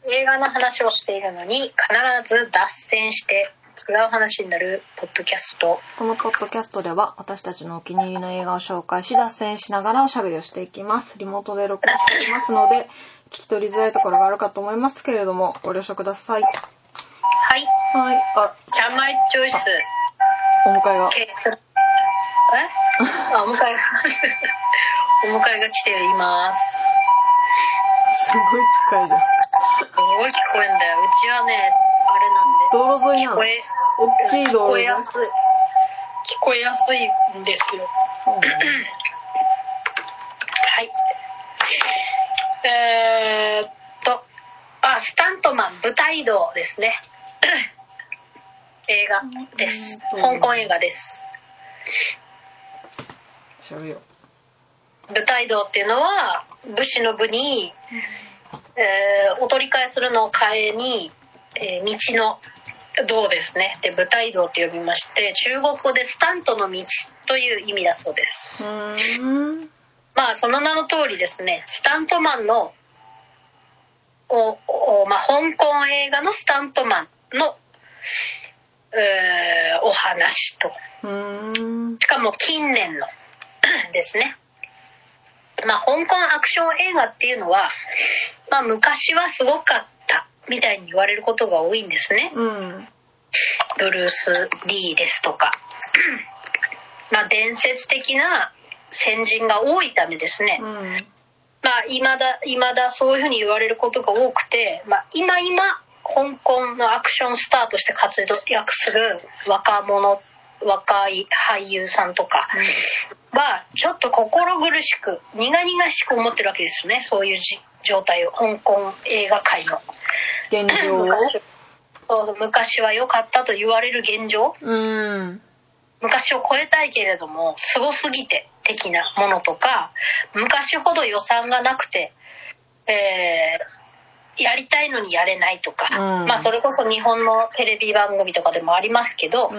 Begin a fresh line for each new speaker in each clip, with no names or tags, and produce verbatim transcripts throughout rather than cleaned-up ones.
映画の話をしているのに必ず脱線して違う話になるポッドキャスト。
このポッドキャストでは私たちのお気に入りの映画を紹介し脱線しながらおしゃべりをしていきます。リモートで録音していますので聞き取りづらいところがあるかと思いますけれどもご了承ください。
はい
はい。あ、
ちゃんまいチョイス
お迎えが
えあお迎えがお迎えが来ています。
すごい近いじゃん。
すごい聞こえんだよ。うちはねあれなんで
道路沿いなの。
聞こえ
大きい道路沿い。
聞こえやすい聞こえやすいんですよ。
そうね。
はいえー、っとあスタントマン舞台道ですね映画です。香港映画です。
しゃべよ
舞台道っていうのは武士の部に、えー、お取り替えするのを替えに、えー、道の道ですね。で舞台道って呼びまして中国語でスタントの道という意味だそうです。
うーん。
まあその名の通りですねスタントマンのおお、まあ、香港映画のスタントマンの、えー、お話と
うーん。
しかも近年のですね。まあ香港アクション映画っていうのは、まあ、昔はすごかったみたいに言われることが多いんですね。
うん。
ブルース・リーですとかまあ伝説的な先人が多いためですね、
うん、
まあ未だ未だそういうふうに言われることが多くて、まあ、今今香港のアクションスターとして活躍する若者若い俳優さんとかはちょっと心苦しく苦々しく思ってるわけですよね。そういう状態を香港映画界の
現状を
昔, 昔は良かったと言われる現状、
うん、
昔を超えたいけれどもすごすぎて的なものとか昔ほど予算がなくて、えー、やりたいのにやれないとか、うん、まあそれこそ日本のテレビ番組とかでもありますけど、うん、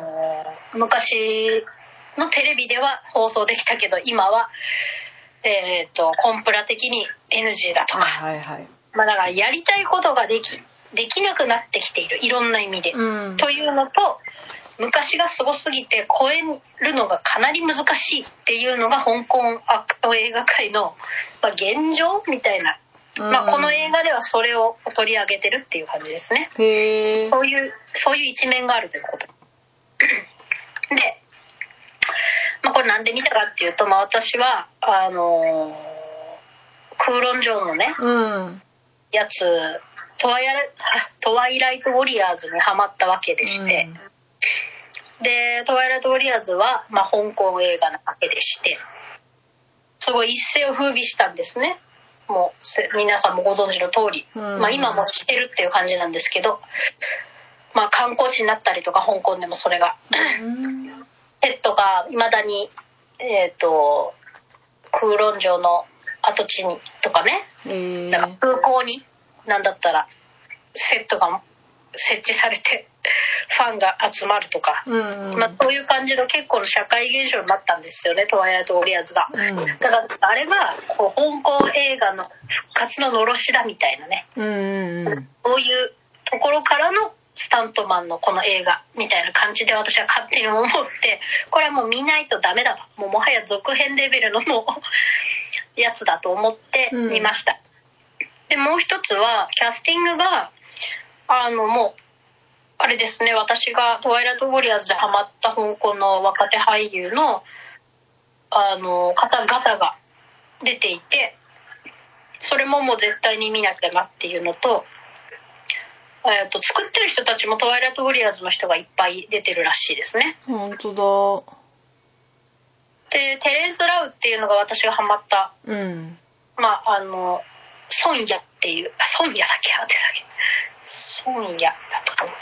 昔のテレビでは放送できたけど今は、えー、とコンプラ的に エヌジー だとか、
はいはいはい、
まあ、だからやりたいことができできなくなってきているいろんな意味で、うん、というのと昔がすごすぎて超えるのがかなり難しいっていうのが香港アクション映画界の、まあ、現状みたいな、うんまあ、この映画ではそれを取り上げてるっていう感じですね。
へー。
そういうそういう一面があるということで、まあ、これなんで見たかっていうと、まあ、私はあのー、空論城のね、
うん、
やつトワイライト、トワイライトウォリアーズにハマったわけでして、うん、でトワイライトウォリアーズは、まあ、香港映画なわけでしてすごい一世を風靡したんですね。もう皆さんもご存知の通り、うんまあ、今も知ってるっていう感じなんですけど、まあ、観光地になったりとか香港でもそれが、うん、ペットがいまだに、えーと、空論城の跡地にとかね、
えー、
だから空港になんだったらセットが設置されてファンが集まるとか、うんうんまあ、そういう感じの結構の社会現象になったんですよね、トワイライトウォリアーズが、うん、だからあれがこう香港映画の復活ののろしだみたいなね、
うんうんうん、
そういうところからのスタントマンのこの映画みたいな感じで私は勝手に思ってこれはもう見ないとダメだともうもはや続編レベルのもうやつだと思って見ました、うん、でもう一つはキャスティングがあのもうあれですね、私がトワイライトウォリアーズでハマった香港の若手俳優のあの方々が出ていてそれももう絶対に見なきゃなっていうのとえー、と作ってる人たちもトワイライトウォリアーズの人がいっぱい出てるらしいですね。
本当だ。
でテレンス・ラウっていうのが私がハマった、
うん、
まああのソンヤっていうソンヤだっけあってだっけソンヤだったかな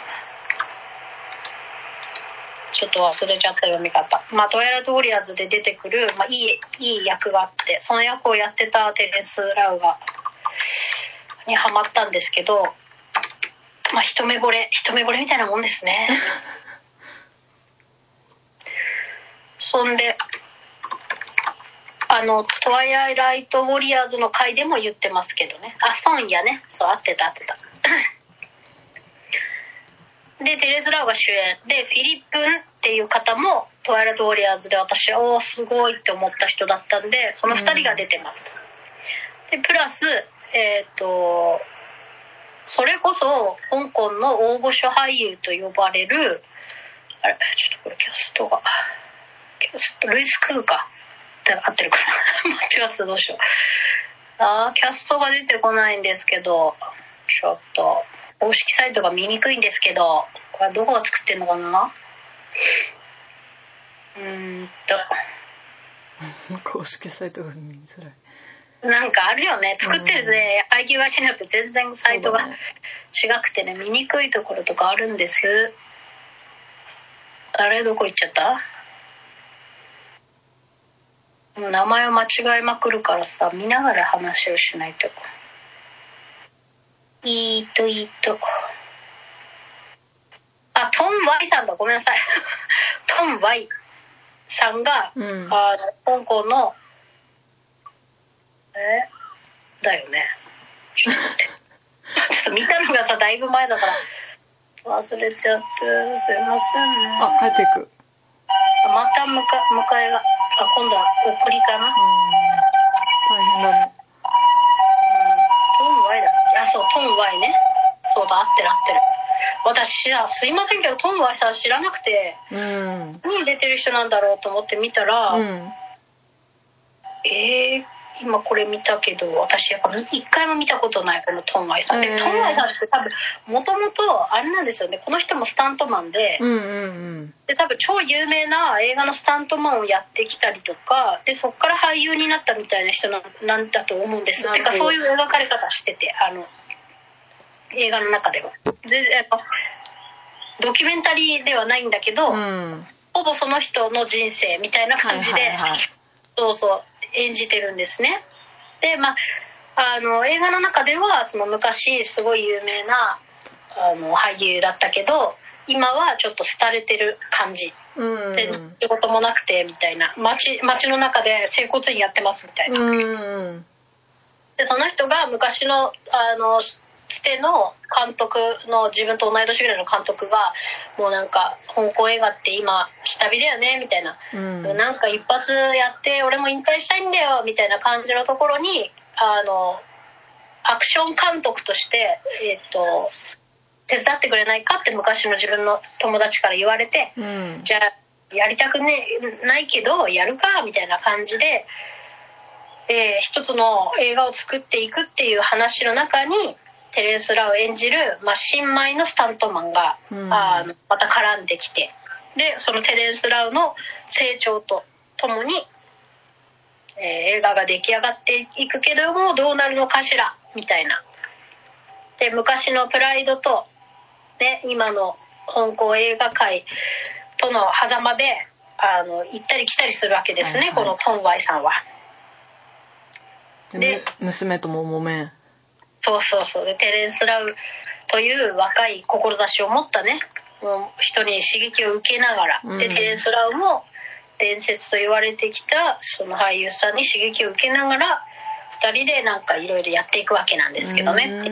ちょっと忘れちゃった読み方。まあトワイライトウォリアーズで出てくる、まあ、いいいい役があってその役をやってたテレンス・ラウがにハマったんですけど。まあ、一目惚れ一目惚れみたいなもんですねそんでああのトワイライトウォリアーズの回でも言ってますけどね。あ、ソンヤね。そう、合ってた合ってた。でテレス・ラウが主演で、フィリップンっていう方もトワイライトウォリアーズで私はおーすごいって思った人だったんで、そのふたりが出てます。でプラスえっ、ー、とそれこそ香港の大御所俳優と呼ばれる、あれちょっとこれキャストがキャストルイス・クーか合ってるかな間違ってた、どうしよう。あーキャストが出てこないんですけど、ちょっと公式サイトが見にくいんですけど、これどこが作ってんのかな。うーんと
公式サイトが見づらい。
なんかあるよね、作ってるね、配給会社によって全然サイトが違くてね、見にくいところとかあるんです。あれどこ行っちゃった。名前を間違えまくるからさ、見ながら話をしないと。いいといいと。あ、トン・ワイさんだ、ごめんなさいトン・ワイさんが、うん、あ香港のえだよねちょっと見たのがさだいぶ前だから忘れちゃってすいませんね。
あ、帰っていく。
また迎えが、あ、今度は送りかな。うん、
大変だね。うん、
トン・ワイだっけ。あ、そう、トン・ワイね。そうだ、合ってる合ってる。私はすいませんけどトン・ワイさん知らなくて、うん、何出てる人なんだろうと思って見たら、うん、えー今これ見たけど、私やっぱ一回も見たことないこのトン・ワイさんで、えー、トン・ワイさんって多分もともとあれなんですよね、この人もスタントマンで、うんうんうん、で多分超有名な映画のスタントマンをやってきたりとかで、そっから俳優になったみたいな人なんだと思うんです。てかそういう描かれ方してて、あの映画の中では全然やっぱドキュメンタリーではないんだけど、うん、ほぼその人の人生みたいな感じで、はいはいはい、そうそう演じてるんですね。で、まあ、あの映画の中ではその昔すごい有名なあの俳優だったけど、今はちょっと廃れてる感じ、うん、で仕事もなくてみたいな、街街の中で整骨院やってますみたいな、うん、でその人が昔のあのつての監督の、自分と同い年ぐらいの監督がもうなんか香港映画って今下火だよねみたいな、うん、なんか一発やって俺も引退したいんだよみたいな感じのところに、あのアクション監督として、えー、と手伝ってくれないかって昔の自分の友達から言われて、うん、じゃあやりたくねないけどやるかみたいな感じで、えー、一つの映画を作っていくっていう話の中にテレス・ラウ演じる、まあ、新米のスタントマンが、うん、あまた絡んできて、でそのテレス・ラウの成長とともに、えー、映画が出来上がっていくけれどもどうなるのかしらみたいな。で昔のプライドと、ね、今の香港映画界との狭間であの行ったり来たりするわけですね、はいはい、このトン・ワイさんは。
で娘とも揉めん。
そうそうそう。でテレンス・ラウという若い志を持ったね、もう人に刺激を受けながら、うん、でテレンス・ラウも伝説と言われてきたその俳優さんに刺激を受けながらふたりでなんかいろいろやっていくわけなんですけどね、うん、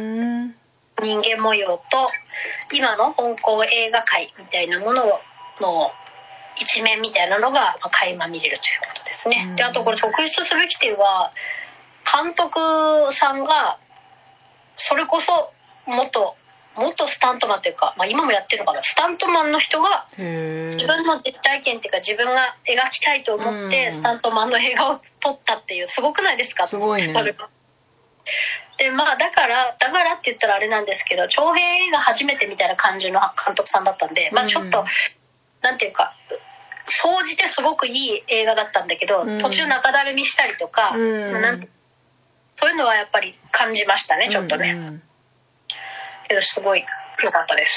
人間模様と今の香港映画界みたいなものの一面みたいなのが垣間見れるということですね、うん、であとこれ特筆すべき点は監督さんがそれこそ元元スタントマンというか、まあ、今もやってるのかな、スタントマンの人が自分の実体験っていうか自分が描きたいと思ってスタントマンの映画を撮ったっていう、すごくないですか。
すごいね。
でまあだからだからって言ったらあれなんですけど、長編映画初めてみたいな感じの監督さんだったんで、まあちょっとなんていうか総じてすごくいい映画だったんだけど、途中中だるみしたりとか、まあ、なんてそういうのはやっぱり感じましたね、ちょっとね、うんうん、けどすごい良かったです。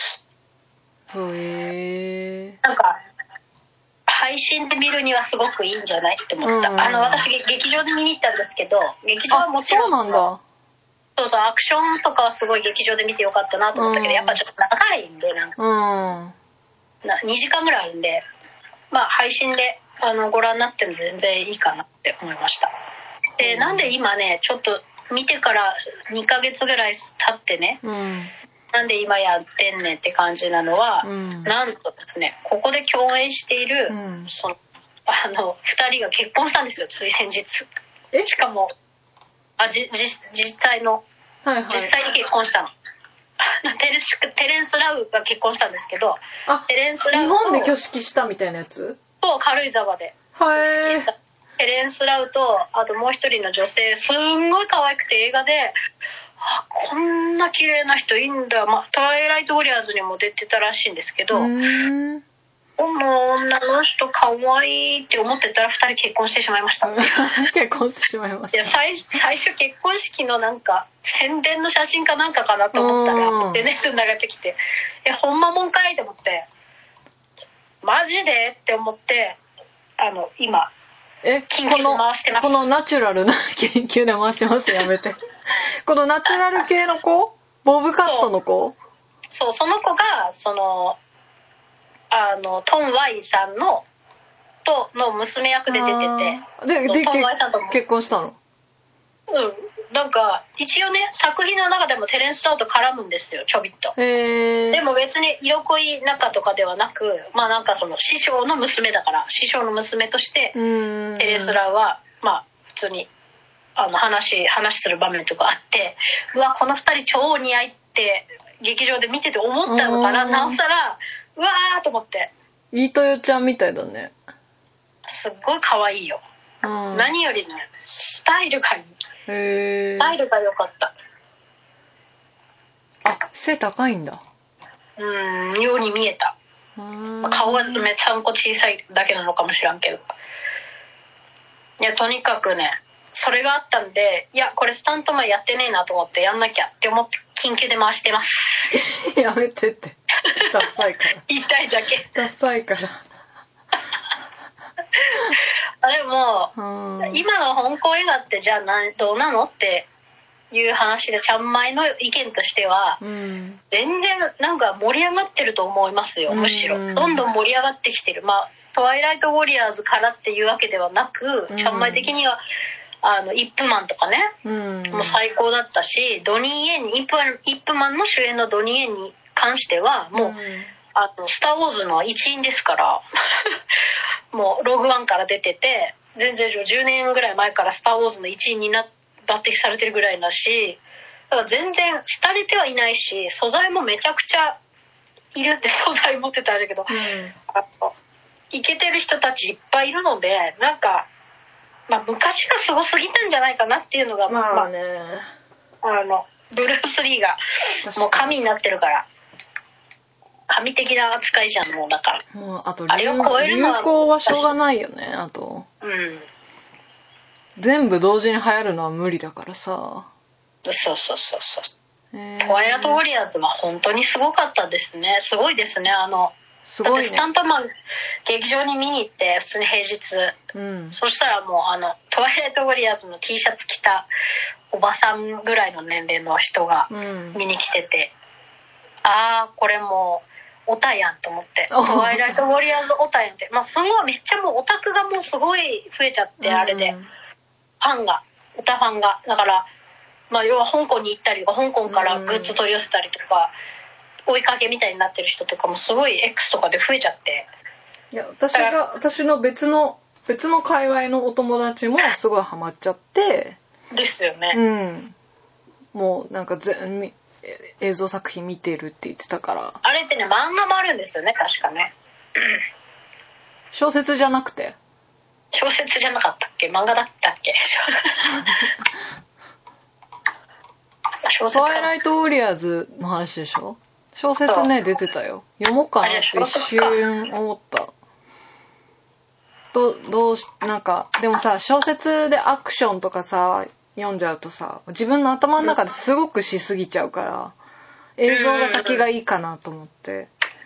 へ
ーなんか配信で見るにはすごくいいんじゃないって思った、うんうん、あの私劇場で見に行ったんですけど、劇場はもちろん
そうなんだ。
そうそう、アクションとかはすごい劇場で見てよかったなと思ったけど、うん、やっぱちょっと長いんでなんか、うん、なにじかんぐらいあるんで、まあ配信であのご覧になっても全然いいかなって思いました。 でなんで今ねちょっと見てからにかげつぐらい経ってね、
うん、
なんで今やってんねんって感じなのは、
うん、
なんとですねここで共演している、
うん、
そのあのふたりが結婚したんですよ、つい先日。
え
しかもあじじ実際の、
はいはい、
実際に結婚したの。テレステレンス・ラウが結婚したんですけど、
あ、
テレンス・ラウ
日本で挙式したみたいなやつ？
と軽井沢で。
はい。
テレンス・ラウとあともう一人の女性、すんごい可愛くて映画で、あこんな綺麗な人いいんだ、まあ、トワイライト・ウォリアーズにも出てたらしいんですけど、
うーん
この女の人可愛いって思ってたらふたり結婚してしまいました。
結婚してしまいました。
いや 最, 最初結婚式のなんか宣伝の写真かなんかかなと思ったら エスエヌエス に流れてきて、えほんまもんかいと思って、マジでって思って、あの今
え
研究で回してます。
この、このナチュラルな研究で回してます。やめて。このナチュラル系の子、ボブカットの子。
そう、その子がそのあのトン・ワイさんのとの娘役で出てて、
でで
トン・ワイさんとも
結婚したの。
うん、なんか一応ね作品の中でもテレンス・ラウと絡むんですよ、ちょびっと。
へー。
でも別に色恋仲とかではなく、まあなんかその師匠の娘だから師匠の娘としてテレス・ラウはまあ普通にあの話話する場面とかあって、うわこの二人超似合いって劇場で見てて思ったのかな、なおさらうわーと思って。
飯豊ちゃんみたいだね。
すっごい可愛いよ、うん、何よりねスタイルがいい。
へー。
スタイルが良かった。
あ、背高いんだ。
うん、ように見えた。まあ、顔がめちゃんこ小さいだけなのかもしらんけど、いやとにかくねそれがあったんで、いやこれスタントマンやってねえなと思ってやんなきゃって思って緊急で回してます。
やめてってダサいから
言いたいだけ
ダサいから
あでも今の香港映画ってじゃあなどうなのっていう話でちゃんまいの意見としては、うん、全然なんか盛り上がってると思いますよ。むしろ、うん、どんどん盛り上がってきてる。まあトワイライトウォリアーズからっていうわけではなく、うん、ちゃんまい的にはあのイップマンとかね、うん、もう最高だったし、ドニー・イエンにイップ、イップマンの主演のドニー・イエンに関してはもう、うん、あのスター・ウォーズの一員ですからもうローグワンから出てて、全然じゅうねんぐらい前からスター・ウォーズの一員になって抜擢されてるぐらいだし、だから全然廃れてはいないし、素材もめちゃくちゃいるって素材持ってたんだけど、うん、あとイケてる人たちいっぱいいるので、なんか、まあ、昔がすごすぎたんじゃないかなっていうのが、
まあね、
まあ、あのブルース・リーがもう神になってるから神的な扱いじゃん。もうだから
もうあとあれを超えるのは流行はしょうがないよね。あと、うん全部同時に流行るのは無理だからさ。
そうそうそうそう。えー、トワイライトウォリアーズは本当にすごかったですね。すごいですね。あのすごいね。だってスタントマン劇場に見に行って普通に平日、うん、そしたらもうあのトワイライトウォリアーズの T シャツ着たおばさんぐらいの年齢の人が見に来てて、うん、ああこれもうオタやんと思って、トワイライトウォリアーズオタやんって、まあそのめっちゃもうオタクがもうすごい増えちゃって、うん、あれで。ファンが、歌ファンが、だから、まあ、要は香港に行ったりとか、香港からグッズ取り寄せたりとか、追いかけみたいになってる人とかもすごい X とかで増えちゃって。
いや、私が、私の別の、別の界隈のお友達もすごいハマっちゃって。
ですよね。
うん。もうなんかぜ映像作品見てるって言ってたから。
あれってね、漫画もあるんですよね、確かね。
小説じゃなくて。
小説じゃなかったっけ、漫画だったっけ
トワイライトウォリアーズの話でしょ。小説ね出てたよ。読もうかなって一瞬思った。どどうしなんかでもさ、小説でアクションとかさ読んじゃうとさ、自分の頭の中ですごくしすぎちゃうから、映像が先がいいかなと思って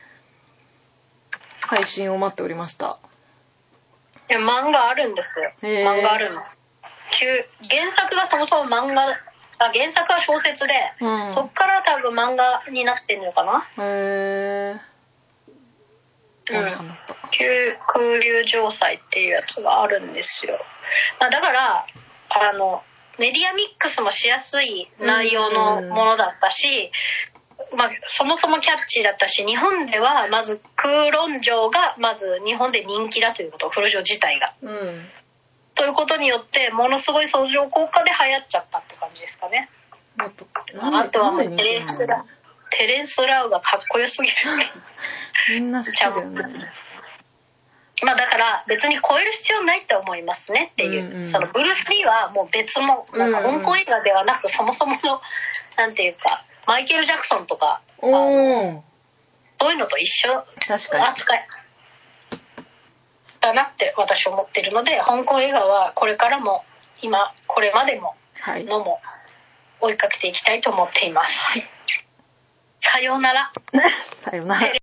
配信を待っておりました。
いや漫画あるんですよ。漫画あるの。原作がそもそも漫画、あ原作は小説で、うん、そっから多分漫画になってんのかな。へー。うん。空流城塞っていうやつがあるんですよ。まあ、だからあのメディアミックスもしやすい内容のものだったし、まあ、そもそもキャッチーだったし、日本ではまず空論城がまず日本で人気だということ、空論城自体が、うん、ということによってものすごい相乗効果で流行っちゃったって感じですかね。あとはもうテレンスラテレンスラウがかっこよすぎる
みんな好きだよね。
まあだから別に超える必要ないと思いますねっていう、うんうん、そのブルース・リーはもう別のなんか香港映画ではなく、そもそものなんていうかマイケル・ジャクソンとかあのそういうのと一緒扱いだなって私は思ってるので、香港映画はこれからも今これまでものも追いかけていきたいと思っています、はい、さようなら
さようなら。